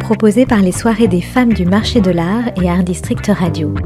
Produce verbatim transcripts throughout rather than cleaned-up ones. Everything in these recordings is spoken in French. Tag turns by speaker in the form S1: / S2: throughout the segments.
S1: proposé par les soirées des femmes du marché de l'art et Art District Radio.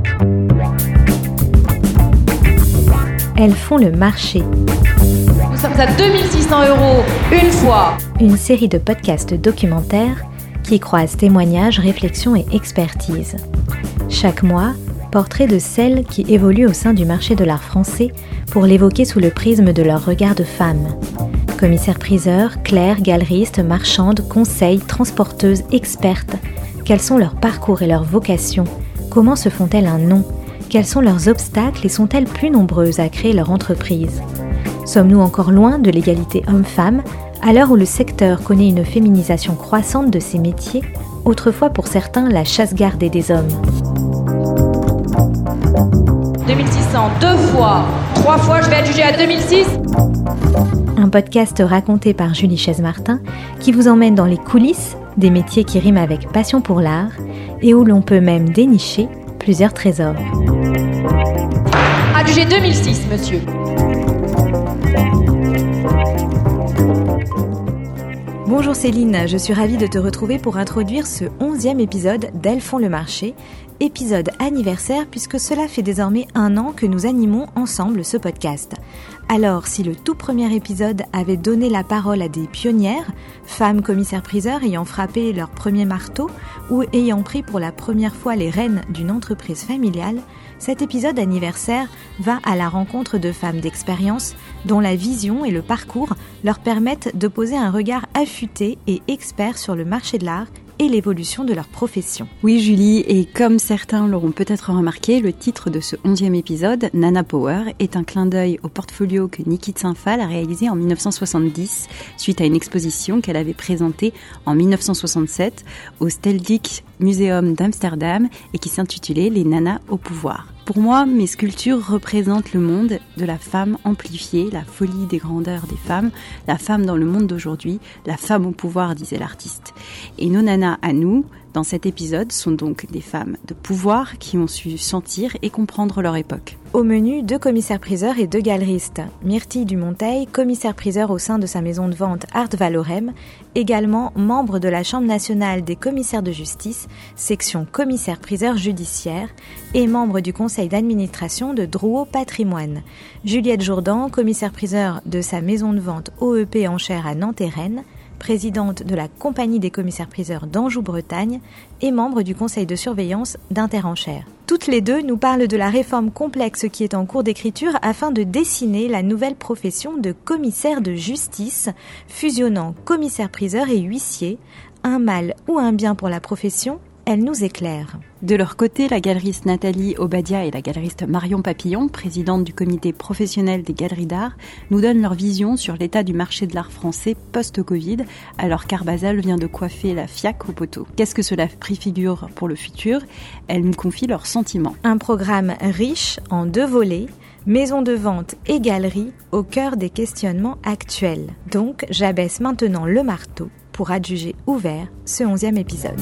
S1: Elles font le marché.
S2: Nous sommes à deux mille six cents euros une fois.
S1: Une série de podcasts documentaires qui croisent témoignages, réflexions et expertise. Chaque mois, portrait de celles qui évoluent au sein du marché de l'art français pour l'évoquer sous le prisme de leur regard de femme. Commissaires-priseurs, clercs, galeristes, marchandes, conseils, transporteuses, expertes. Quels sont leurs parcours et leurs vocations ? Comment se font-elles un nom ? Quels sont leurs obstacles et sont-elles plus nombreuses à créer leur entreprise ? Sommes-nous encore loin de l'égalité homme-femme, à l'heure où le secteur connaît une féminisation croissante de ses métiers, autrefois pour certains la chasse gardée des hommes ?
S2: deux mille six cents, deux fois, trois fois, je vais adjuger à deux mille six.
S1: Un podcast raconté par Julie Chaise-Martin qui vous emmène dans les coulisses des métiers qui riment avec passion pour l'art et où l'on peut même dénicher plusieurs trésors.
S2: Adjugé deux mille six, monsieur.
S1: Bonjour Céline, je suis ravie de te retrouver pour introduire ce onzième épisode d'Elles font le marché, épisode anniversaire puisque cela fait désormais un an que nous animons ensemble ce podcast. Alors, si le tout premier épisode avait donné la parole à des pionnières, femmes commissaires-priseurs ayant frappé leur premier marteau ou ayant pris pour la première fois les rênes d'une entreprise familiale, cet épisode anniversaire va à la rencontre de femmes d'expérience dont la vision et le parcours leur permettent de poser un regard affûté et expert sur le marché de l'art et l'évolution de leur profession.
S3: Oui Julie, et comme certains l'auront peut-être remarqué, le titre de ce onzième épisode, Nana Power, est un clin d'œil au portfolio que Niki de Saint-Phal a réalisé en dix-neuf cent soixante-dix suite à une exposition qu'elle avait présentée en dix-neuf cent soixante-sept au Stedelijk Museum d'Amsterdam et qui s'intitulait « Les nanas au pouvoir ». Pour moi, mes sculptures représentent le monde de la femme amplifiée, la folie des grandeurs des femmes, la femme dans le monde d'aujourd'hui, la femme au pouvoir, disait l'artiste. Et nos nanas à nous, dans cet épisode, sont donc des femmes de pouvoir qui ont su sentir et comprendre leur époque.
S1: Au menu, deux commissaires-priseurs et deux galeristes. Myrtille Dumonteil, commissaire-priseur au sein de sa maison de vente Art Valorem, également membre de la Chambre nationale des commissaires de justice, section commissaire-priseur judiciaire, et membre du conseil d'administration de Drouot Patrimoine. Juliette Jourdan, commissaire-priseur de sa maison de vente O E P Enchères à Nantes et Rennes, présidente de la Compagnie des commissaires-priseurs d'Anjou-Bretagne et membre du conseil de surveillance d'Interenchères. Toutes les deux nous parlent de la réforme complexe qui est en cours d'écriture afin de dessiner la nouvelle profession de commissaire de justice, fusionnant commissaire-priseur et huissier, un mal ou un bien pour la profession. Elle nous éclaire.
S3: De leur côté, la galeriste Nathalie Obadia et la galeriste Marion Papillon, présidente du comité professionnel des galeries d'art, nous donnent leur vision sur l'état du marché de l'art français post-Covid, alors qu'Arbazal vient de coiffer la fiac au poteau. Qu'est-ce que cela préfigure pour le futur ? Elles nous confient leurs sentiments.
S1: Un programme riche en deux volets, maison de vente et galerie, au cœur des questionnements actuels. Donc, j'abaisse maintenant le marteau pour adjuger ouvert ce onzième épisode.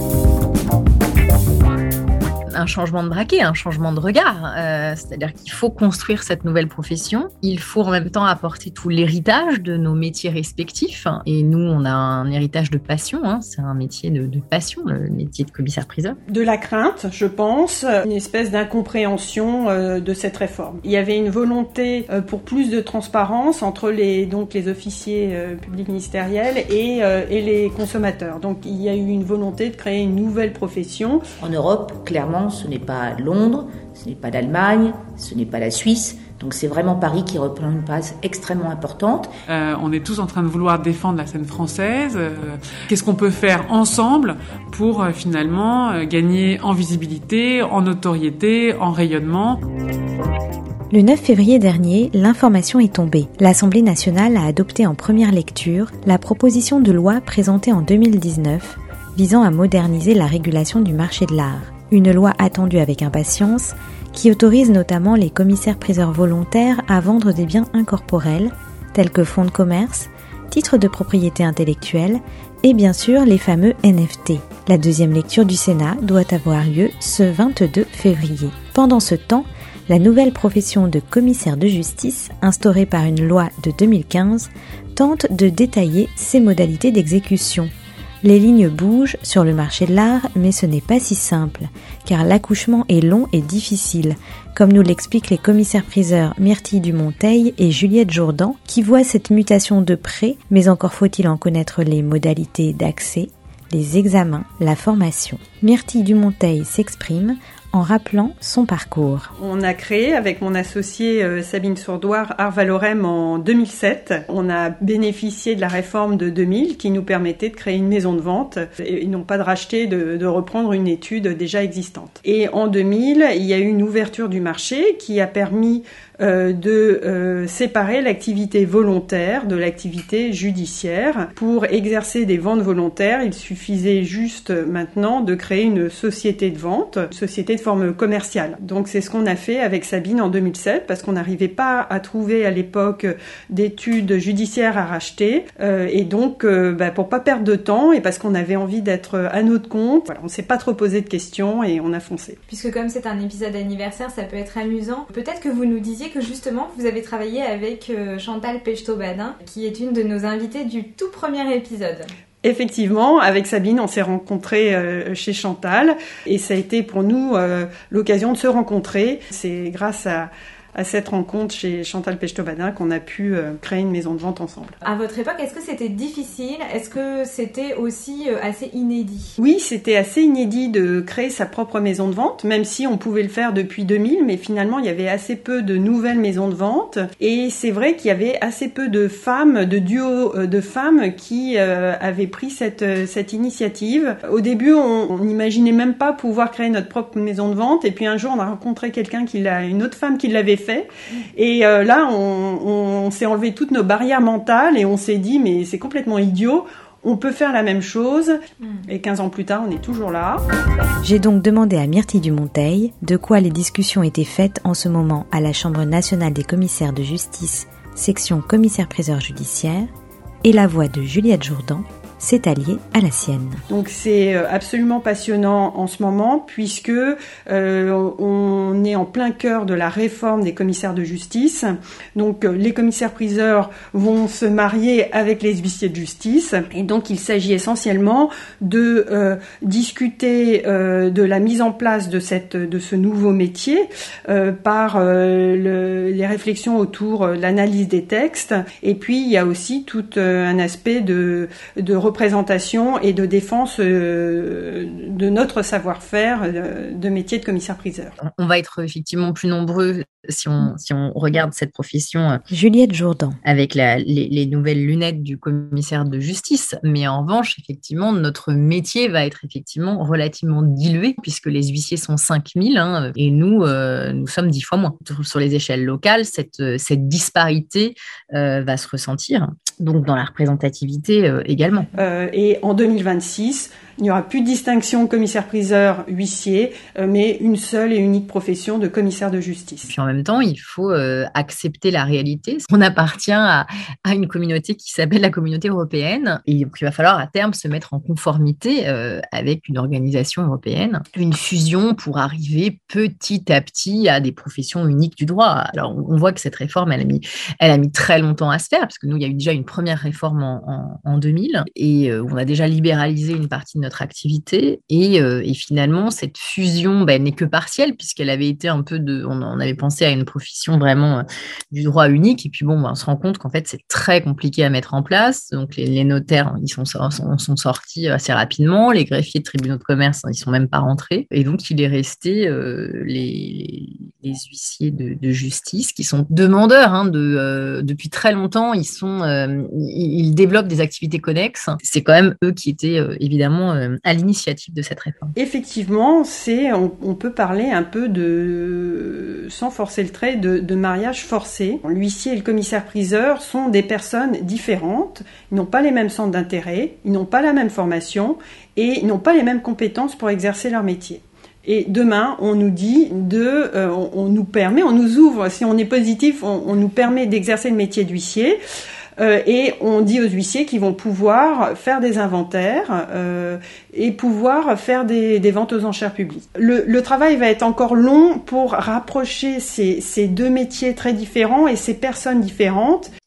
S4: Un changement de braquet, un changement de regard. Euh, c'est-à-dire qu'il faut construire cette nouvelle profession. Il faut en même temps apporter tout l'héritage de nos métiers respectifs. Et nous, on a un héritage de passion. Hein. C'est un métier de, de passion, le métier de commissaire-priseur.
S5: De la crainte, je pense, une espèce d'incompréhension euh, de cette réforme. Il y avait une volonté euh, pour plus de transparence entre les, donc, les officiers euh, publics ministériels et, euh, et les consommateurs. Donc il y a eu une volonté de créer une nouvelle profession.
S6: En Europe, clairement, ce n'est pas Londres, ce n'est pas l'Allemagne, ce n'est pas la Suisse. Donc c'est vraiment Paris qui reprend une place extrêmement importante.
S7: Euh, on est tous en train de vouloir défendre la scène française. Euh, qu'est-ce qu'on peut faire ensemble pour euh, finalement euh, gagner en visibilité, en notoriété, en rayonnement ?
S1: Le neuf février dernier, l'information est tombée. L'Assemblée nationale a adopté en première lecture la proposition de loi présentée en deux mille dix-neuf visant à moderniser la régulation du marché de l'art. Une loi attendue avec impatience qui autorise notamment les commissaires-priseurs volontaires à vendre des biens incorporels tels que fonds de commerce, titres de propriété intellectuelle et bien sûr les fameux N F T. La deuxième lecture du Sénat doit avoir lieu ce vingt-deux février. Pendant ce temps, la nouvelle profession de commissaire de justice, instaurée par une loi de deux mille quinze, tente de détailler ses modalités d'exécution. Les lignes bougent sur le marché de l'art, mais ce n'est pas si simple, car l'accouchement est long et difficile, comme nous l'expliquent les commissaires-priseurs Myrtille Dumonteil et Juliette Jourdan, qui voient cette mutation de près, mais encore faut-il en connaître les modalités d'accès, les examens, la formation. Myrtille Dumonteil s'exprime en rappelant son parcours.
S5: On a créé avec mon associée euh, Sabine Sourdoire Arvalorem en deux mille sept. On a bénéficié de la réforme de deux mille qui nous permettait de créer une maison de vente et, et non pas de racheter, de, de reprendre une étude déjà existante. Et en deux mille, il y a eu une ouverture du marché qui a permis euh, de euh, séparer l'activité volontaire de l'activité judiciaire. Pour exercer des ventes volontaires, il suffisait juste maintenant de créer une société de vente, une société de forme commerciale. Donc c'est ce qu'on a fait avec Sabine en deux mille sept parce qu'on n'arrivait pas à trouver à l'époque d'études judiciaires à racheter euh, et donc euh, bah, pour pas perdre de temps et parce qu'on avait envie d'être à notre compte, voilà, on s'est pas trop posé de questions et on a foncé.
S8: Puisque comme c'est un épisode anniversaire, ça peut être amusant. Peut-être que vous nous disiez que justement vous avez travaillé avec euh, Chantal Pechtot-Badin qui est une de nos invitées du tout premier épisode.
S5: Effectivement, avec Sabine, on s'est rencontrés euh, chez Chantal et ça a été pour nous euh, l'occasion de se rencontrer. C'est grâce à, à cette rencontre chez Chantal Pechtot-Badin qu'on a pu euh, créer une maison de vente ensemble.
S8: À votre époque, est-ce que c'était difficile ? Est-ce que c'était aussi euh, assez inédit ?
S5: Oui, c'était assez inédit de créer sa propre maison de vente, même si on pouvait le faire depuis deux mille, mais finalement, il y avait assez peu de nouvelles maisons de vente. Et c'est vrai qu'il y avait assez peu de femmes, de duos de femmes qui euh, avaient pris cette, cette initiative. Au début, on n'imaginait même pas pouvoir créer notre propre maison de vente. Et puis un jour, on a rencontré quelqu'un qui l'a, une autre femme qui l'avait fait. Et euh, là, on, on s'est enlevé toutes nos barrières mentales et on s'est dit, mais c'est complètement idiot. On peut faire la même chose. Et quinze ans plus tard, on est toujours là.
S1: J'ai donc demandé à Myrtille Dumonteil de quoi les discussions étaient faites en ce moment à la Chambre nationale des commissaires de justice, section commissaire-priseur judiciaire, et la voix de Juliette Jourdan s'est alliée à la sienne.
S5: Donc c'est absolument passionnant en ce moment puisque euh, on est en plein cœur de la réforme des commissaires de justice. Donc les commissaires-priseurs vont se marier avec les huissiers de justice et donc il s'agit essentiellement de euh, discuter euh, de la mise en place de cette de ce nouveau métier euh, par euh, le, les réflexions autour de l'analyse des textes et puis il y a aussi tout euh, un aspect de de représentation et de défense euh, de notre savoir-faire euh, de métier de commissaire-priseur.
S4: On va être effectivement plus nombreux si on, si on regarde cette profession. Euh,
S1: Juliette Jourdan.
S4: Avec la, les, les nouvelles lunettes du commissaire de justice. Mais en revanche, effectivement, notre métier va être effectivement relativement dilué puisque les huissiers sont cinq mille hein, et nous, euh, nous sommes dix fois moins. Sur les échelles locales, cette, cette disparité euh, va se ressentir. Donc dans la représentativité euh, également.
S5: Euh, et en deux mille vingt-six, il n'y aura plus de distinction commissaire-priseur, huissier, euh, mais une seule et unique profession de commissaire de justice.
S4: Puis en même temps, il faut euh, accepter la réalité. On appartient à, à une communauté qui s'appelle la communauté européenne. Et donc il va falloir à terme se mettre en conformité euh, avec une organisation européenne. Une fusion pour arriver petit à petit à des professions uniques du droit. Alors on voit que cette réforme, elle a mis, elle a mis très longtemps à se faire, parce que nous, il y a eu déjà une première réforme en, en, en deux mille et euh, on a déjà libéralisé une partie de notre activité et, euh, et finalement cette fusion bah, elle n'est que partielle puisqu'elle avait été un peu de, on, on avait pensé à une profession vraiment euh, du droit unique et puis bon bah, on se rend compte qu'en fait c'est très compliqué à mettre en place, donc les, les notaires ils sont, sont, sont sortis assez rapidement, les greffiers de tribunaux de commerce ils sont même pas rentrés et donc il est resté euh, les, les huissiers de, de justice qui sont demandeurs hein, de, euh, depuis très longtemps ils sont euh, ils développent des activités connexes. C'est quand même eux qui étaient euh, évidemment euh, à l'initiative de cette réforme.
S5: Effectivement, c'est, on, on peut parler un peu de, sans forcer le trait, de, de mariage forcé. L'huissier et le commissaire-priseur sont des personnes différentes. Ils n'ont pas les mêmes centres d'intérêt, ils n'ont pas la même formation et ils n'ont pas les mêmes compétences pour exercer leur métier. Et demain, on nous dit de, euh, on, on nous permet, on nous ouvre, si on est positif, on, on nous permet d'exercer le métier d'huissier. Euh, et on dit aux huissiers qu'ils vont pouvoir faire des inventaires euh, et pouvoir faire des, des ventes aux enchères publiques. Le, le travail va être encore long pour rapprocher ces, ces deux métiers très différents et ces personnes différentes.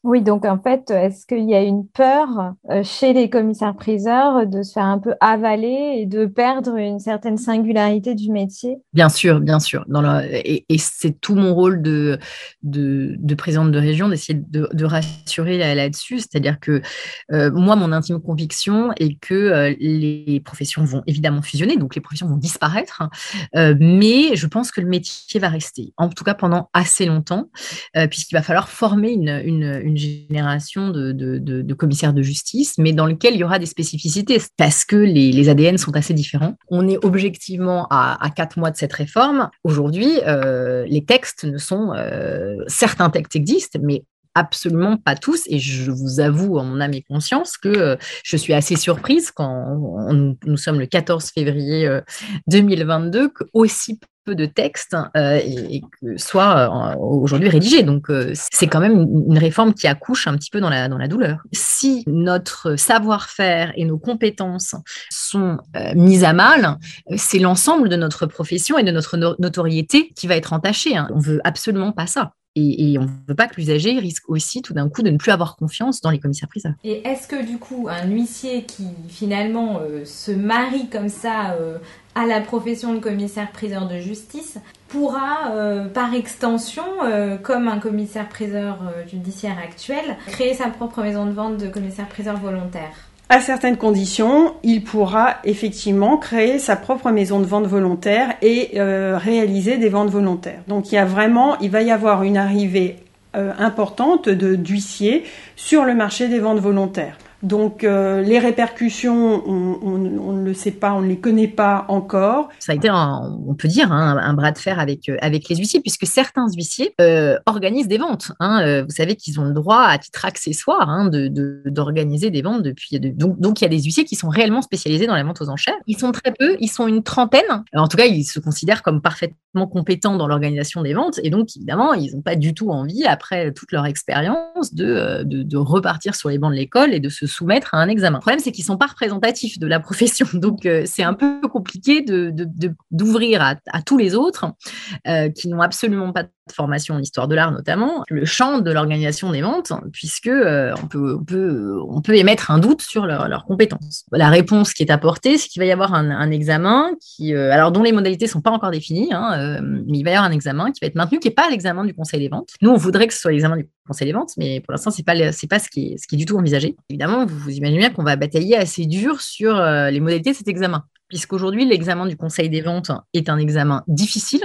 S8: Oui, donc en fait, est-ce qu'il y a une peur euh, chez les commissaires-priseurs de se faire un peu avaler et de perdre une certaine singularité du métier?
S4: Bien sûr, bien sûr. Dans le, et, et c'est tout mon rôle de, de, de présidente de région d'essayer de, de rassurer là, là-dessus. C'est-à-dire que euh, moi, mon intime conviction est que euh, les professions vont évidemment fusionner, donc les professions vont disparaître, euh, mais je pense que le métier va rester, en tout cas pendant assez longtemps, euh, puisqu'il va falloir former une, une, une génération de, de, de, de commissaires de justice, mais dans lequel il y aura des spécificités, parce que les, les A D N sont assez différents. On est objectivement à, à quatre mois de cette réforme. Aujourd'hui, euh, les textes ne sont... Euh, certains textes existent, mais absolument pas tous, et je vous avoue en mon âme et conscience que euh, je suis assez surprise quand on, on, nous sommes le quatorze février euh, deux mille vingt-deux, qu'aussi peu de textes euh, et, et que soient euh, aujourd'hui rédigés. Donc euh, c'est quand même une, une réforme qui accouche un petit peu dans la, dans la douleur. Si notre savoir-faire et nos compétences sont euh, mises à mal, c'est l'ensemble de notre profession et de notre no- notoriété qui va être entachée, hein. On veut absolument pas ça. Et, et on ne veut pas que l'usager risque aussi tout d'un coup de ne plus avoir confiance dans les commissaires-priseurs.
S8: Et est-ce que du coup, un huissier qui finalement euh, se marie comme ça euh, à la profession de commissaire-priseur de justice pourra, euh, par extension, euh, comme un commissaire-priseur euh, judiciaire actuel, créer sa propre maison de vente de commissaire-priseur volontaire ?
S5: À certaines conditions, il pourra effectivement créer sa propre maison de vente volontaire et euh, réaliser des ventes volontaires. Donc il y a vraiment, il va y avoir une arrivée euh, importante de d'huissiers sur le marché des ventes volontaires. Donc euh, les répercussions, on, on, on ne le sait pas, on ne les connaît pas encore.
S4: Ça a été, un, on peut dire, hein, un bras de fer avec, avec les huissiers, puisque certains huissiers euh, organisent des ventes. Hein, euh, vous savez qu'ils ont le droit, à titre accessoire, hein, de, de, d'organiser des ventes. Depuis. De, donc, donc, il y a des huissiers qui sont réellement spécialisés dans la vente aux enchères. Ils sont très peu, ils sont une trentaine. En tout cas, ils se considèrent comme parfaitement compétents dans l'organisation des ventes. Et donc, évidemment, ils n'ont pas du tout envie, après toute leur expérience, de, de, de repartir sur les bancs de l'école et de se soumettre à un examen. Le problème, c'est qu'ils ne sont pas représentatifs de la profession. Donc, euh, c'est un peu compliqué de, de, de, d'ouvrir à, à tous les autres euh, qui n'ont absolument pas de formation en histoire de l'art, notamment, le champ de l'organisation des ventes, puisque euh, on, peut, on, peut, on peut émettre un doute sur leurs leur compétences. La réponse qui est apportée, c'est qu'il va y avoir un, un examen qui, euh, alors dont les modalités ne sont pas encore définies, hein, euh, mais il va y avoir un examen qui va être maintenu, qui n'est pas l'examen du Conseil des ventes. Nous, on voudrait que ce soit l'examen du Conseil des ventes, mais pour l'instant, ce n'est pas, c'est pas ce, qui est, ce qui est du tout envisagé. Évidemment, vous, vous imaginez bien qu'on va batailler assez dur sur euh, les modalités de cet examen, puisqu'aujourd'hui, l'examen du Conseil des ventes est un examen difficile,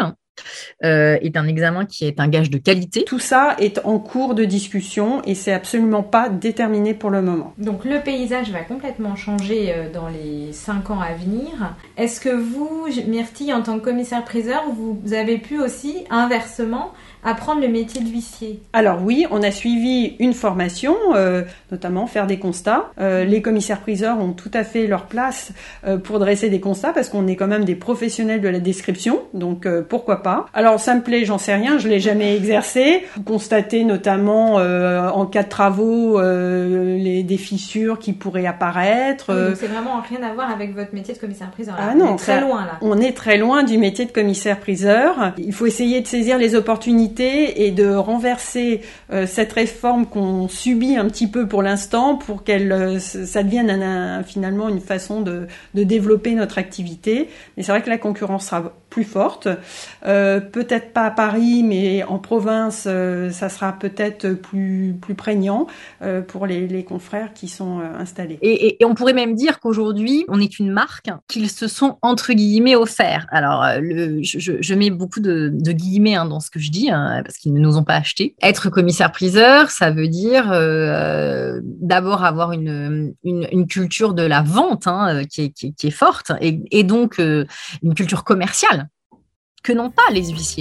S4: Euh, est un examen qui est un gage de qualité.
S5: Tout ça est en cours de discussion et c'est absolument pas déterminé pour le moment.
S8: Donc le paysage va complètement changer dans les cinq ans à venir. Est-ce que vous, Myrtille, en tant que commissaire-priseur, vous avez pu aussi, inversement, apprendre le métier d'huissier?
S5: Alors oui, on a suivi une formation, euh, notamment faire des constats. Euh, les commissaires-priseurs ont tout à fait leur place euh, pour dresser des constats parce qu'on est quand même des professionnels de la description, donc euh, pourquoi pas. Alors ça me plaît, j'en sais rien, je l'ai jamais exercé. Constater notamment euh, en cas de travaux euh, les, des fissures qui pourraient apparaître.
S8: Oui, donc c'est vraiment rien à voir avec votre métier de commissaire-priseur.
S5: Ah non,
S8: on est très
S5: ça,
S8: loin là.
S5: On est très loin du métier de commissaire-priseur. Il faut essayer de saisir les opportunités et de renverser euh, cette réforme qu'on subit un petit peu pour l'instant pour qu'elle euh, ça devienne un, un, finalement une façon de, de développer notre activité. Mais c'est vrai que la concurrence sera plus forte. Euh, peut-être pas à Paris, mais en province, euh, ça sera peut-être plus, plus prégnant euh, pour les, les confrères qui sont euh, installés.
S4: Et, et, et on pourrait même dire qu'aujourd'hui, on est une marque qu'ils se sont entre guillemets offert. Alors, le, je, je mets beaucoup de, de guillemets hein, dans ce que je dis, hein, parce qu'ils ne nous ont pas achetés. Être commissaire-priseur, ça veut dire euh, d'abord avoir une, une, une culture de la vente hein, qui, est, qui, qui est forte, et, et donc euh, une culture commerciale que n'ont pas les huissiers.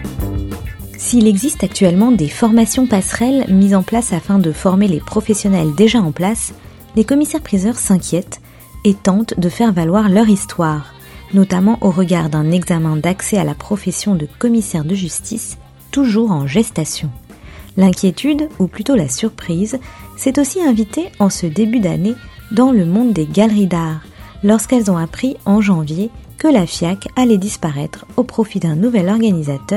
S1: S'il existe actuellement des formations passerelles mises en place afin de former les professionnels déjà en place, les commissaires-priseurs s'inquiètent et tentent de faire valoir leur histoire, notamment au regard d'un examen d'accès à la profession de commissaire de justice, toujours en gestation. L'inquiétude, ou plutôt la surprise, s'est aussi invitée en ce début d'année dans le monde des galeries d'art, lorsqu'elles ont appris en janvier que la F I A C allait disparaître au profit d'un nouvel organisateur,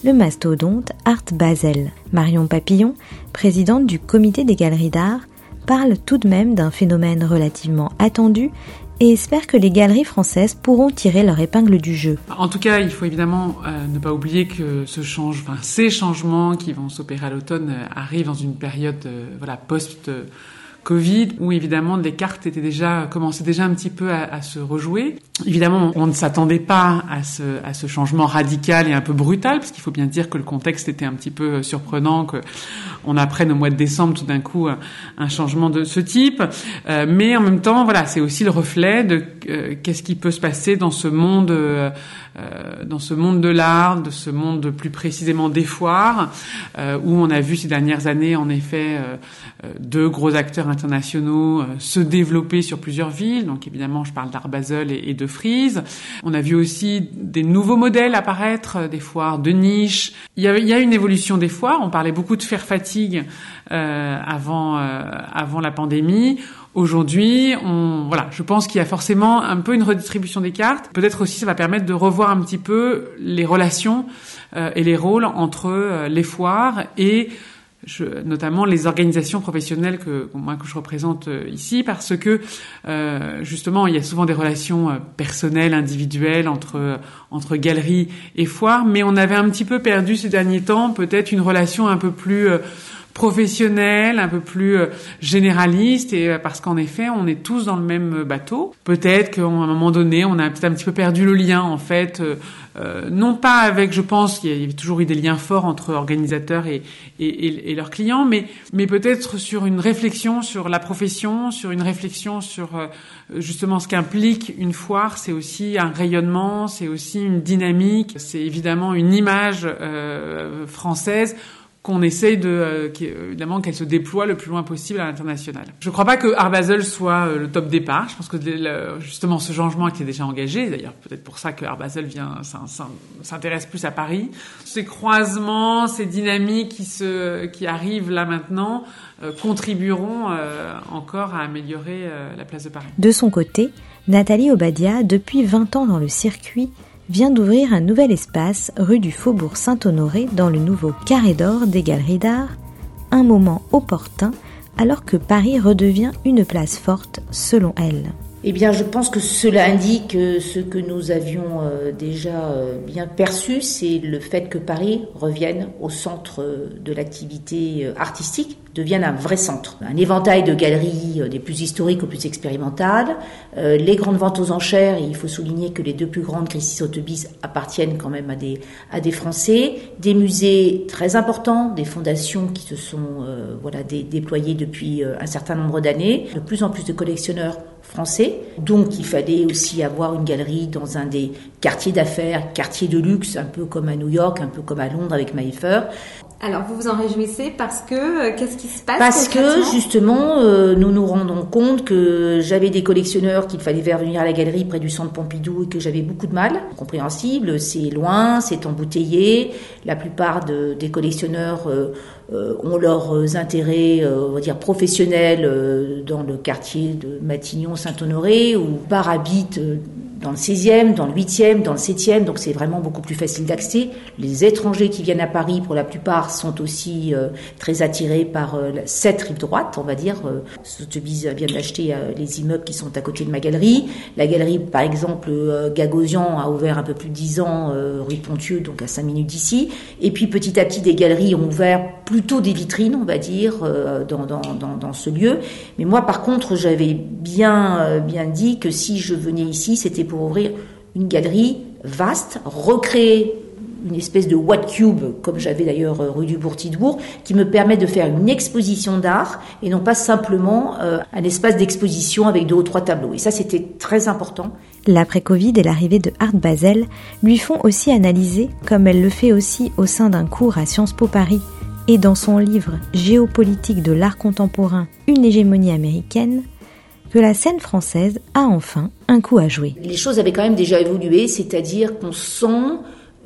S1: le mastodonte Art Basel. Marion Papillon, présidente du comité des galeries d'art, parle tout de même d'un phénomène relativement attendu et espère que les galeries françaises pourront tirer leur épingle du jeu.
S7: En tout cas, il faut évidemment euh, ne pas oublier que ce change, enfin, ces changements qui vont s'opérer à l'automne euh, arrivent dans une période euh, voilà, post- euh, Covid, où évidemment les cartes étaient déjà commençaient déjà un petit peu à, à se rejouer. Évidemment, on ne s'attendait pas à ce à ce changement radical et un peu brutal, parce qu'il faut bien dire que le contexte était un petit peu surprenant, que on apprenne au mois de décembre tout d'un coup un, un changement de ce type. Euh, mais en même temps, voilà, c'est aussi le reflet de euh, qu'est-ce qui peut se passer dans ce monde, euh, dans ce monde de l'art, de ce monde plus précisément des foires, euh, où on a vu ces dernières années en effet euh, deux gros acteurs internationaux euh, se développer sur plusieurs villes. Donc évidemment, je parle d'Art Basel et, et de Frieze. On a vu aussi des nouveaux modèles apparaître, des foires de niche. Il y a, il y a une évolution des foires. On parlait beaucoup de faire fatigue euh, avant euh, avant la pandémie. Aujourd'hui, on, voilà, je pense qu'il y a forcément un peu une redistribution des cartes. Peut-être aussi, ça va permettre de revoir un petit peu les relations euh, et les rôles entre euh, les foires et Je, notamment les organisations professionnelles que moi que je représente euh, ici, parce que euh, justement il y a souvent des relations euh, personnelles, individuelles entre euh, entre galeries et foires, mais on avait un petit peu perdu ces derniers temps peut-être une relation un peu plus euh, professionnelle, un peu plus euh, généraliste, et euh, parce qu'en effet on est tous dans le même bateau. Peut-être qu'à un moment donné on a peut-être un petit peu perdu le lien en fait. Euh, Euh, non pas avec, je pense qu'il y a toujours eu des liens forts entre organisateurs et, et, et, et leurs clients, mais, mais peut-être sur une réflexion sur la profession, sur une réflexion sur euh, justement ce qu'implique une foire. C'est aussi un rayonnement, c'est aussi une dynamique, c'est évidemment une image euh, française qu'on essaye de, euh, évidemment, qu'elle se déploie le plus loin possible à l'international. Je ne crois pas que Art Basel soit euh, le top départ. Je pense que le, justement ce changement était déjà engagé. D'ailleurs, peut-être pour ça que Art Basel vient, s'intéresse plus à Paris. Ces croisements, ces dynamiques qui se, qui arrivent là maintenant, euh, contribueront euh, encore à améliorer euh, la place de Paris.
S1: De son côté, Nathalie Obadia, depuis vingt ans dans le circuit, vient d'ouvrir un nouvel espace rue du Faubourg Saint-Honoré dans le nouveau Carré d'Or des Galeries d'Art, un moment opportun alors que Paris redevient une place forte selon elle.
S6: Eh bien, je pense que cela indique ce que nous avions euh, déjà euh, bien perçu, c'est le fait que Paris revienne au centre euh, de l'activité euh, artistique, devienne un vrai centre. Un éventail de galeries euh, des plus historiques aux plus expérimentales, euh, les grandes ventes aux enchères, et il faut souligner que les deux plus grandes, Christie Sotheby's, appartiennent quand même à des, à des Français, des musées très importants, des fondations qui se sont euh, voilà, dé, déployées depuis euh, un certain nombre d'années, de plus en plus de collectionneurs français. Donc il fallait aussi avoir une galerie dans un des quartiers d'affaires, quartiers de luxe, un peu comme à New York, un peu comme à Londres avec Mayfair.
S8: Alors vous vous en réjouissez parce que, euh, qu'est-ce qui se passe?
S6: Parce que justement, euh, nous nous rendons compte que j'avais des collectionneurs qu'il fallait faire venir à la galerie près du centre Pompidou et que j'avais beaucoup de mal. Compréhensible, c'est loin, c'est embouteillé. La plupart de, des collectionneurs euh, euh, ont leurs intérêts, euh, on va dire professionnels, euh, dans le quartier de Matignon, Saint-Honoré, ou par habitent euh, dans le seizième, dans le huitième, dans le septième, donc c'est vraiment beaucoup plus facile d'accès. Les étrangers qui viennent à Paris, pour la plupart, sont aussi euh, très attirés par euh, cette rive droite, on va dire. Euh, Sotheby's vient d'acheter euh, les immeubles qui sont à côté de ma galerie. La galerie, par exemple, euh, Gagosian a ouvert un peu plus de dix ans euh, rue Pontieux, donc à cinq minutes d'ici. Et puis petit à petit, des galeries ont ouvert plutôt des vitrines, on va dire, euh, dans, dans, dans, dans ce lieu. Mais moi, par contre, j'avais bien, euh, bien dit que si je venais ici, c'était pour ouvrir une galerie vaste, recréer une espèce de What Cube, comme j'avais d'ailleurs rue du Bourg-Titbourg, qui me permet de faire une exposition d'art et non pas simplement euh, un espace d'exposition avec deux ou trois tableaux. Et ça, c'était très important.
S1: L'après-Covid et l'arrivée de Art Basel lui font aussi analyser, comme elle le fait aussi au sein d'un cours à Sciences Po Paris et dans son livre Géopolitique de l'art contemporain, une hégémonie américaine, que la scène française a enfin un coup à jouer.
S6: Les choses avaient quand même déjà évolué, c'est-à-dire qu'on sent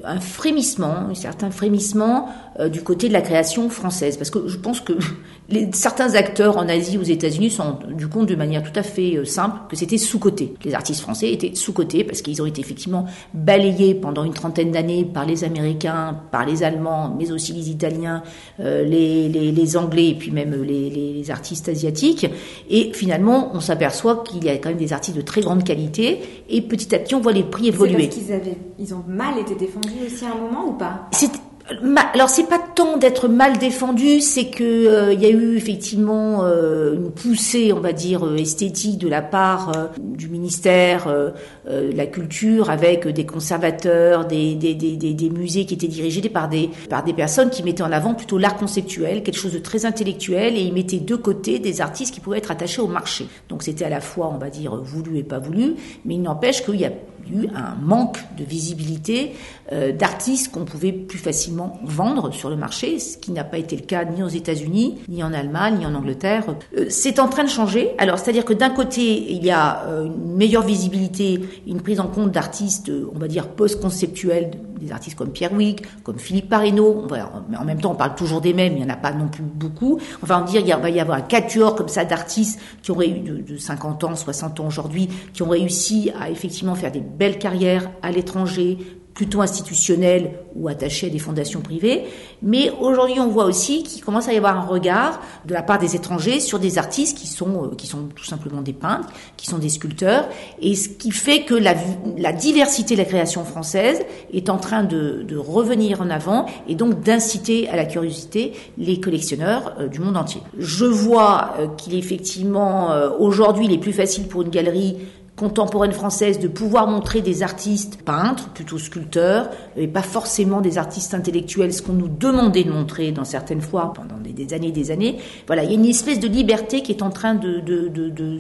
S6: un frémissement, un certain frémissement euh, du côté de la création française. Parce que je pense que les, certains acteurs en Asie, aux États-Unis, se sont rendus compte de manière tout à fait euh, simple que c'était sous-coté. Les artistes français étaient sous-cotés parce qu'ils ont été effectivement balayés pendant une trentaine d'années par les Américains, par les Allemands, mais aussi les Italiens, euh, les, les, les Anglais et puis même les, les, les artistes asiatiques. Et finalement, on s'aperçoit qu'il y a quand même des artistes de très grande qualité et petit à petit, on voit les prix évoluer.
S8: C'est parce qu'ils avaient, ils ont mal été défendus aussi à un moment ou pas ?
S6: C'est, alors c'est pas tant d'être mal défendu, c'est que euh, il y a eu effectivement euh, une poussée, on va dire euh, esthétique de la part euh, du ministère euh, euh, de la Culture, avec des conservateurs, des, des des des des musées qui étaient dirigés par des par des personnes qui mettaient en avant plutôt l'art conceptuel, quelque chose de très intellectuel, et ils mettaient de côté des artistes qui pouvaient être attachés au marché. Donc c'était à la fois, on va dire, voulu et pas voulu, mais il n'empêche qu'il y a eu un manque de visibilité euh, d'artistes qu'on pouvait plus facilement vendre sur le marché, ce qui n'a pas été le cas ni aux États-Unis, ni en Allemagne, ni en Angleterre. Euh, c'est en train de changer. Alors, c'est-à-dire que d'un côté, il y a euh, une meilleure visibilité, une prise en compte d'artistes, on va dire, post-conceptuels, des artistes comme Pierre Huyghe, comme Philippe Parreno. On va, mais en même temps, on parle toujours des mêmes, il n'y en a pas non plus beaucoup. On va en dire, il va y avoir un quatuor comme ça d'artistes qui auraient eu de, de cinquante ans, soixante ans aujourd'hui, qui ont réussi à effectivement faire des belle carrière à l'étranger, plutôt institutionnelle ou attachée à des fondations privées. Mais aujourd'hui, on voit aussi qu'il commence à y avoir un regard de la part des étrangers sur des artistes qui sont, euh, qui sont tout simplement des peintres, qui sont des sculpteurs, et ce qui fait que la, la diversité de la création française est en train de, de revenir en avant et donc d'inciter à la curiosité les collectionneurs euh, du monde entier. Je vois euh, qu'il est effectivement, euh, aujourd'hui, il est plus facile pour une galerie contemporaine française de pouvoir montrer des artistes peintres, plutôt sculpteurs, et pas forcément des artistes intellectuels, ce qu'on nous demandait de montrer dans certaines fois pendant des, des années et des années. Voilà, il y a une espèce de liberté qui est en train de, de, de, de,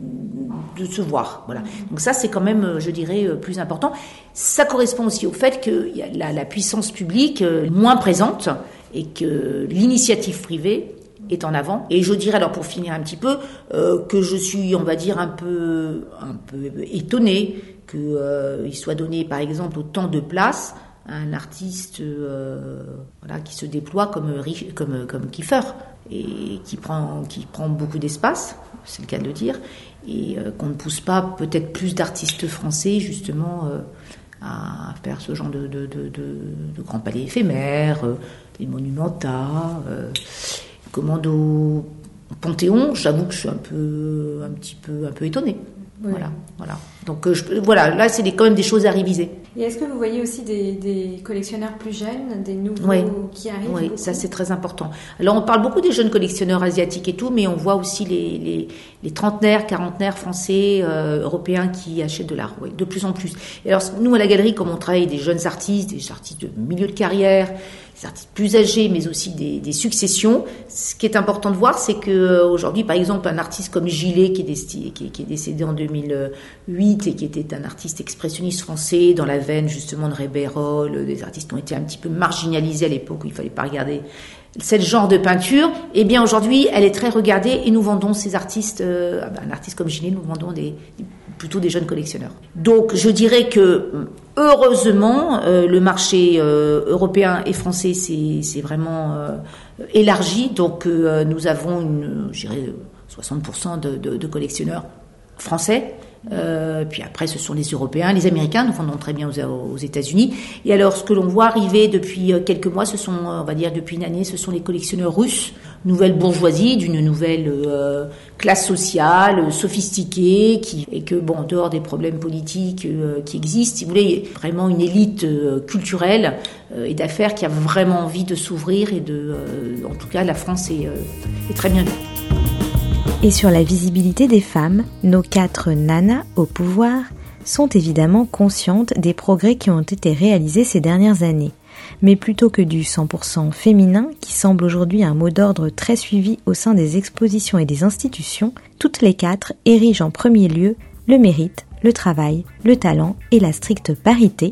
S6: de se voir. Voilà. Donc ça, c'est quand même, je dirais, plus important. Ça correspond aussi au fait que la, la puissance publique est moins présente et que l'initiative privée est en avant. Et je dirais, alors pour finir un petit peu, euh, que je suis, on va dire, un peu, un peu étonnée qu'il euh, soit donné, par exemple, autant de place à un artiste euh, voilà, qui se déploie comme, comme, comme Kiefer et qui prend, qui prend beaucoup d'espace, c'est le cas de le dire, et euh, qu'on ne pousse pas peut-être plus d'artistes français, justement, euh, à faire ce genre de, de, de, de, de grands palais éphémères, euh, des monumentats, euh, Commando Panthéon, j'avoue que je suis un peu, un petit peu, un peu étonnée. Oui. Voilà, voilà. Donc je, voilà, là c'est des, quand même des choses à réviser.
S8: Et est-ce que vous voyez aussi des, des collectionneurs plus jeunes, des nouveaux
S6: oui.
S8: qui arrivent?
S6: Oui, ça c'est très important. Alors on parle beaucoup des jeunes collectionneurs asiatiques et tout, mais on voit aussi les, les, les trentenaires, quarantenaires français, euh, européens qui achètent de l'art, oui, de plus en plus. Et alors nous à la galerie, comme on travaille des jeunes artistes, des artistes de milieu de carrière, des artistes plus âgés, mais aussi des, des successions. Ce qui est important de voir, c'est que aujourd'hui, par exemple, un artiste comme Gillet, qui est, décédé, qui, est, qui est décédé en deux mille huit et qui était un artiste expressionniste français dans la veine justement de Ray Bayrolles, des artistes qui ont été un petit peu marginalisés à l'époque où il fallait pas regarder ce genre de peinture, eh bien aujourd'hui, elle est très regardée et nous vendons ces artistes, euh, un artiste comme Gillet, nous vendons des, plutôt des jeunes collectionneurs. Donc je dirais que heureusement, euh, le marché euh, européen et français c'est, c'est vraiment euh, élargi, donc euh, nous avons une, je dirais, soixante pour cent de, de, de collectionneurs français. Euh, puis après, ce sont les Européens, les Américains, nous vendons très bien aux, aux États-Unis. Et alors, ce que l'on voit arriver depuis quelques mois, ce sont, on va dire depuis une année, ce sont les collectionneurs russes, nouvelle bourgeoisie, d'une nouvelle euh, classe sociale, sophistiquée, qui et que bon, en dehors des problèmes politiques euh, qui existent, si vous voulez, vraiment une élite euh, culturelle euh, et d'affaires qui a vraiment envie de s'ouvrir et de, euh, en tout cas, la France est, euh, est très bien vue.
S1: Et sur la visibilité des femmes, nos quatre nanas au pouvoir sont évidemment conscientes des progrès qui ont été réalisés ces dernières années. Mais plutôt que du cent pour cent féminin, qui semble aujourd'hui un mot d'ordre très suivi au sein des expositions et des institutions, toutes les quatre érigent en premier lieu le mérite, le travail, le talent et la stricte parité,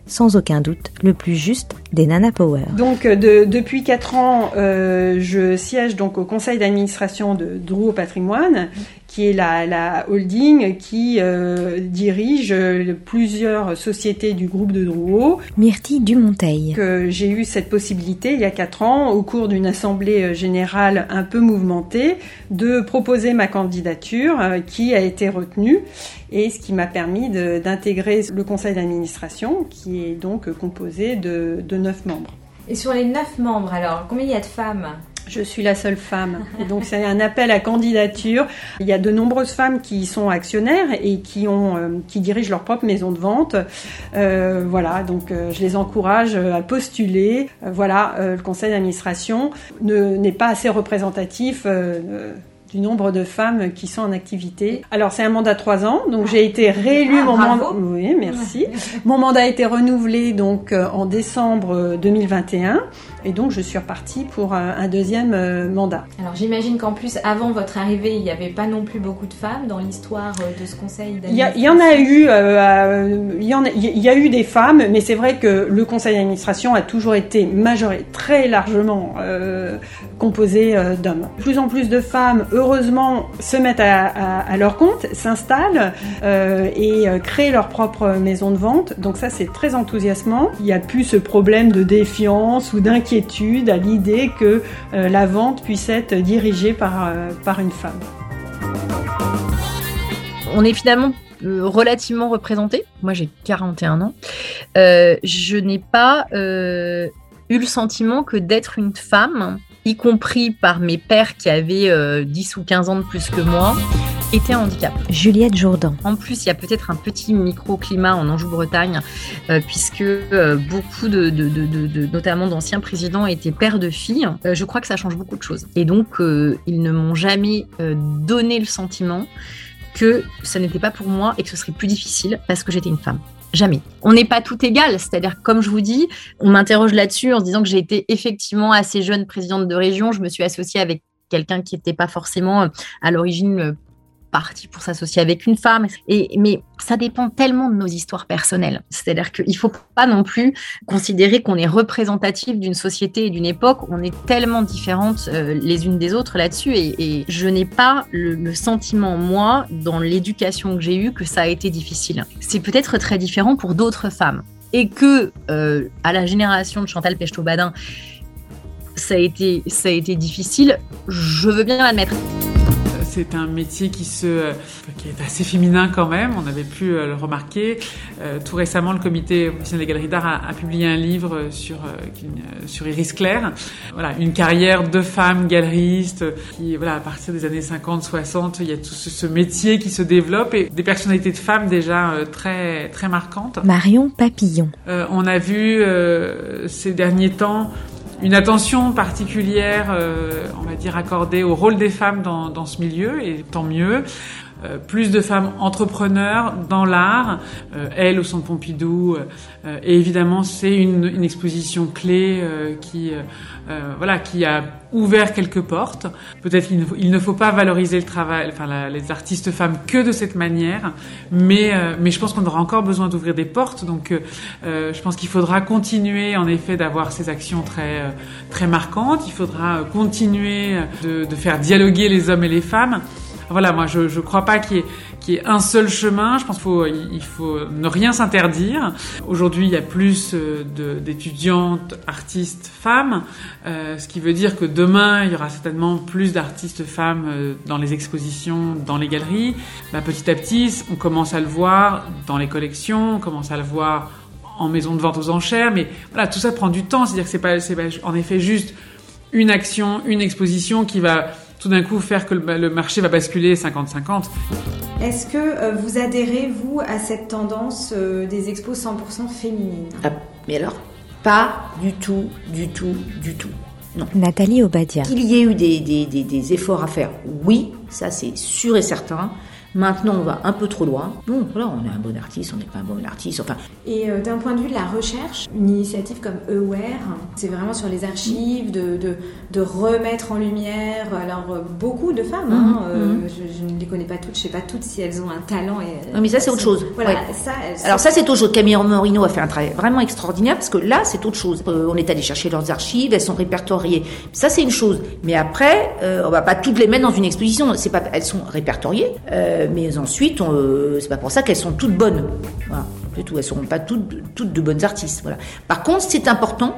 S1: sans aucun doute, le plus juste des Nana Power.
S5: Donc, de, depuis quatre ans, euh, je siège donc au conseil d'administration de Drouot Patrimoine, qui est la, la holding qui euh, dirige plusieurs sociétés du groupe de Drouot.
S1: Myrtille Dumonteil.
S5: Que j'ai eu cette possibilité, il y a quatre ans, au cours d'une assemblée générale un peu mouvementée, de proposer ma candidature euh, qui a été retenue, et ce qui m'a permis de, d'intégrer le conseil d'administration, qui est donc composé de, de neuf membres.
S8: Et sur les neuf membres, alors, combien il y a de femmes ?
S5: Je suis la seule femme. Et donc c'est un appel à candidature. Il y a de nombreuses femmes qui sont actionnaires et qui ont, euh, qui dirigent leur propre maison de vente. Euh, voilà, donc euh, je les encourage à postuler. Euh, voilà, euh, le conseil d'administration ne, n'est pas assez représentatif. Euh, du nombre de femmes qui sont en activité. Alors c'est un mandat de trois ans, donc j'ai été réélue.
S8: Ah,
S5: mon mandat.
S8: Bravo.
S5: Oui, merci. Mon mandat a été renouvelé donc euh, en décembre deux mille vingt et un, et donc je suis repartie pour un, un deuxième euh, mandat.
S8: Alors j'imagine qu'en plus, avant votre arrivée, il n'y avait pas non plus beaucoup de femmes dans l'histoire de ce conseil d'administration.
S5: Il y, y en a eu, euh, euh, il y en a, il y a eu des femmes, mais c'est vrai que le conseil d'administration a toujours été majoritaire, très largement euh, composé euh, d'hommes. De plus en plus de femmes, heureusement, se mettent à, à, à leur compte, s'installent euh, et euh, créent leur propre maison de vente. Donc ça, c'est très enthousiasmant. Il n'y a plus ce problème de défiance ou d'inquiétude à l'idée que euh, la vente puisse être dirigée par, euh, par une femme.
S4: On est finalement euh, relativement représentés. Moi, j'ai quarante et un ans. Euh, je n'ai pas euh, eu le sentiment que d'être une femme, y compris par mes pères qui avaient euh, dix ou quinze ans de plus que moi, était un handicap.
S1: Juliette Jourdan.
S4: En plus, il y a peut-être un petit microclimat en Anjou-Bretagne, euh, puisque euh, beaucoup de, de, de, de, de, notamment d'anciens présidents, étaient pères de filles. Euh, je crois que ça change beaucoup de choses. Et donc, euh, ils ne m'ont jamais euh, donné le sentiment que ça n'était pas pour moi et que ce serait plus difficile parce que j'étais une femme. Jamais. On n'est pas tout égal, c'est-à-dire, comme je vous dis, on m'interroge là-dessus en se disant que j'ai été effectivement assez jeune présidente de région. Je me suis associée avec quelqu'un qui n'était pas forcément à l'origine parti pour s'associer avec une femme. Et, mais ça dépend tellement de nos histoires personnelles. C'est-à-dire qu'il ne faut pas non plus considérer qu'on est représentatif d'une société et d'une époque. On est tellement différentes euh, les unes des autres là-dessus. Et, et je n'ai pas le, le sentiment, moi, dans l'éducation que j'ai eue, que ça a été difficile. C'est peut-être très différent pour d'autres femmes. Et que, euh, à la génération de Chantal Pechtot-Badin, ça a été, ça a été difficile, je veux bien l'admettre.
S7: C'est un métier qui, se, qui est assez féminin quand même, on avait pu le remarquer. Euh, tout récemment, le comité professionnel des galeries d'art a, a publié un livre sur, euh, sur Iris Clair. Voilà, une carrière de femme galeriste qui, voilà, à partir des années cinquante soixante, il y a tout ce, ce métier qui se développe et des personnalités de femmes déjà euh, très, très marquantes.
S1: Marion Papillon.
S7: Euh, on a vu euh, ces derniers temps une attention particulière, euh, on va dire, accordée au rôle des femmes dans, dans ce milieu, et tant mieux. Euh, plus de femmes entrepreneurs dans l'art, euh, elle au Centre Pompidou, euh, et évidemment c'est une, une exposition clé euh, qui, euh, voilà, qui a ouvert quelques portes. Peut-être qu'il ne faut, il ne faut pas valoriser le travail, enfin la, les artistes femmes que de cette manière, mais euh, mais je pense qu'on aura encore besoin d'ouvrir des portes. Donc euh, je pense qu'il faudra continuer en effet d'avoir ces actions très euh, très marquantes. Il faudra continuer de, de faire dialoguer les hommes et les femmes. Voilà, moi je je crois pas qu'il y ait qu'il y ait un seul chemin. Je pense qu'il faut il faut ne rien s'interdire. Aujourd'hui, il y a plus de d'étudiantes artistes femmes, euh, ce qui veut dire que demain il y aura certainement plus d'artistes femmes dans les expositions, dans les galeries. Bah, petit à petit, on commence à le voir dans les collections, on commence à le voir en maison de vente aux enchères. Mais voilà, tout ça prend du temps. C'est-à-dire que c'est pas c'est pas en effet juste une action, une exposition qui va tout d'un coup faire que le marché va basculer cinquante cinquante.
S8: Est-ce que euh, vous adhérez, vous, à cette tendance euh, des expos cent pour cent féminines ?
S6: Ah, mais alors, pas du tout, du tout, du tout. Non.
S1: Nathalie Obadia.
S6: Qu'il y ait eu des, des, des, des efforts à faire, oui, ça c'est sûr et certain. Maintenant, on va un peu trop loin. Non, voilà, on est un bon artiste, on n'est pas un bon artiste. Enfin.
S8: Et euh, d'un point de vue de la recherche, une initiative comme Aware, c'est vraiment sur les archives, de, de, de remettre en lumière. Alors, euh, beaucoup de femmes, hein, mmh, euh, mmh. Je, je ne les connais pas toutes, je ne sais pas toutes si elles ont un talent. Et,
S6: non, mais ça, c'est autre chose.
S8: Voilà,
S6: ouais.
S8: ça, ça,
S6: Alors, ça, c'est autre chose. Camille Morino a fait un travail vraiment extraordinaire parce que là, c'est autre chose. Euh, on est allé chercher leurs archives, elles sont répertoriées. Ça, c'est une chose. Mais après, euh, on va pas toutes les mettre dans une exposition. C'est pas, elles sont répertoriées, euh, mais ensuite, on, euh, c'est pas pour ça qu'elles sont toutes bonnes. Voilà, c'est tout. Elles seront pas toutes, toutes de bonnes artistes. Voilà. Par contre, c'est important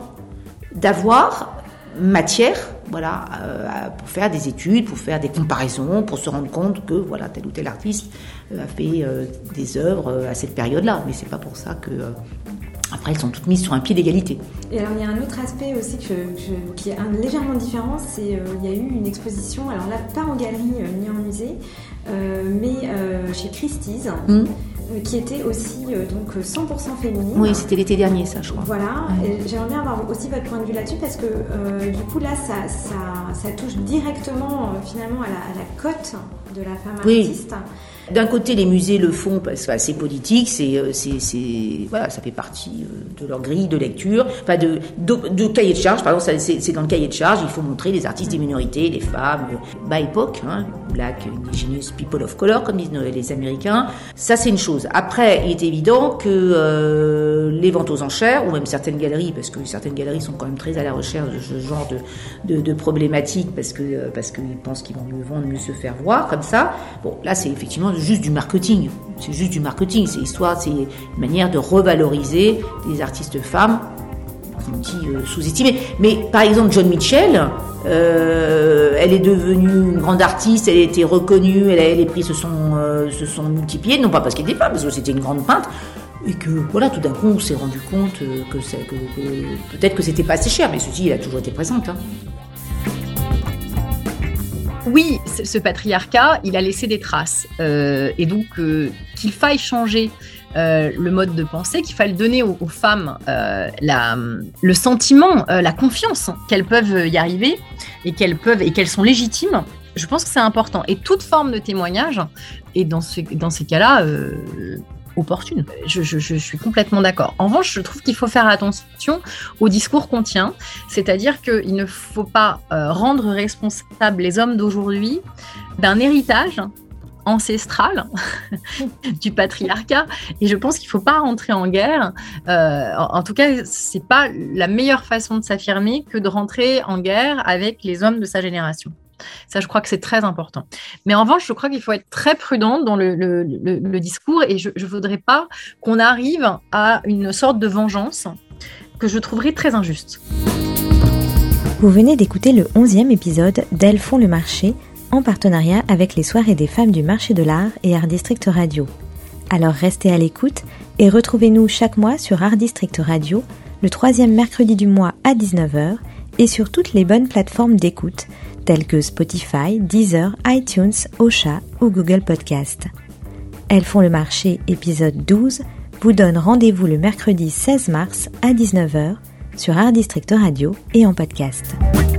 S6: d'avoir matière, voilà, euh, pour faire des études, pour faire des comparaisons, pour se rendre compte que voilà, tel ou tel artiste euh, a fait euh, des œuvres euh, à cette période-là. Mais c'est pas pour ça que euh, après elles sont toutes mises sur un pied d'égalité.
S8: Et alors il y a un autre aspect aussi que, que, qui est un, légèrement différent, c'est euh, il y a eu une exposition, alors là pas en galerie euh, ni en musée, euh, mais euh, chez Christie's. Mmh. Qui était aussi euh, donc cent pour cent féminine.
S6: Oui, c'était l'été dernier, ça, je crois.
S8: Voilà. Ouais. Et j'aimerais bien avoir aussi votre point de vue là-dessus parce que euh, du coup là, ça, ça, ça touche directement euh, finalement à la, à la cote de la femme
S6: oui.
S8: artiste.
S6: D'un côté, les musées le font parce que c'est politique, c'est, c'est, c'est, voilà, ça fait partie de leur grille de lecture, enfin de, de, de cahier de charge. Pardon, c'est, c'est dans le cahier de charge. Il faut montrer les artistes des minorités, les femmes, B I P O C, hein, Black Indigenous People of Color, comme disent les Américains. Ça, c'est une chose. Après, il est évident que euh, les ventes aux enchères, ou même certaines galeries, parce que certaines galeries sont quand même très à la recherche de ce genre de, de, de problématiques, parce que parce qu'ils pensent qu'ils vont mieux vendre, mieux se faire voir, comme ça. Bon, là, c'est effectivement juste du marketing. C'est juste du marketing. C'est histoire, c'est une manière de revaloriser des artistes femmes qui euh, sous-estimés. Mais par exemple, Joan Mitchell, euh, elle est devenue une grande artiste, elle a été reconnue, elle a, les prix se sont, euh, se sont multipliés, non pas parce qu'elle était femme, parce que c'était une grande peintre, et que voilà, tout d'un coup, on s'est rendu compte que, ça, que, que peut-être que c'était pas assez cher, mais ceci, elle a toujours été présente. Hein.
S4: Oui, ce patriarcat, il a laissé des traces. Euh, et donc, euh, qu'il faille changer euh, le mode de pensée, qu'il faille donner aux, aux femmes euh, la, le sentiment, euh, la confiance qu'elles peuvent y arriver et qu'elles peuvent et qu'elles sont légitimes, je pense que c'est important. Et toute forme de témoignage est dans, ce, dans ces cas-là euh, opportune. Je, je, je suis complètement d'accord. En revanche, je trouve qu'il faut faire attention au discours qu'on tient, c'est-à-dire qu'il ne faut pas euh, rendre responsables les hommes d'aujourd'hui d'un héritage ancestral du patriarcat, et je pense qu'il ne faut pas rentrer en guerre. Euh, en, en tout cas, c'est pas la meilleure façon de s'affirmer que de rentrer en guerre avec les hommes de sa génération. Ça, je crois que c'est très important. Mais en revanche, je crois qu'il faut être très prudent dans le, le, le, le discours, et je ne voudrais pas qu'on arrive à une sorte de vengeance que je trouverais très injuste.
S1: Vous venez d'écouter le onzième épisode d'Elles font le marché, en partenariat avec les soirées des femmes du marché de l'art et Art District Radio. Alors restez à l'écoute et retrouvez-nous chaque mois sur Art District Radio, le troisième mercredi du mois à dix-neuf heures, et sur toutes les bonnes plateformes d'écoute, telles que Spotify, Deezer, iTunes, Ocha ou Google Podcast. Elles font le marché, épisode douze, vous donne rendez-vous le mercredi seize mars à dix-neuf heures sur Art District Radio et en podcast.